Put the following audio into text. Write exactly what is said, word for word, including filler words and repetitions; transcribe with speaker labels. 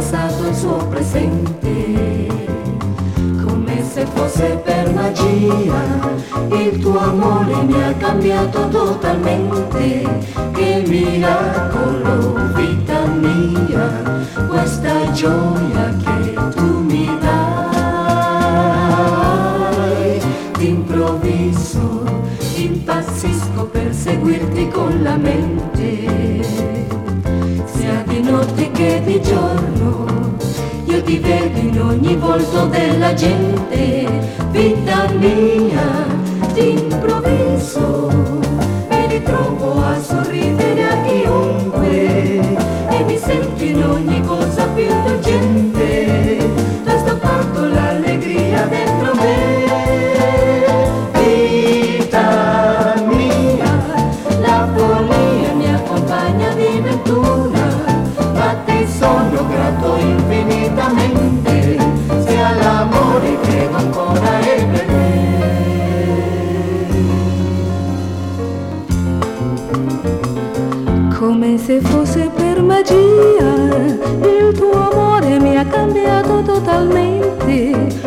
Speaker 1: passato e il suo presente, come se fosse per magia. Il tuo amore mi ha cambiato totalmente. Che miracolo, vita mia, questa gioia che tu mi dai. D'improvviso impazzisco per seguirti con la mente, sia di notte che di giorno, io ti vedo in ogni volto della gente. Vita mia, d'improvviso mi ritrovo a sorridere a chiunque e mi sento in ogni cosa più dolcente. Da sta parto l'allegria dentro me. Vita mia, la follia mi accompagna di ventura, ma ti sono grato infinitamente, sia l'amore che ancora è per me. Come se fosse per magia, il tuo amore mi ha cambiato totalmente.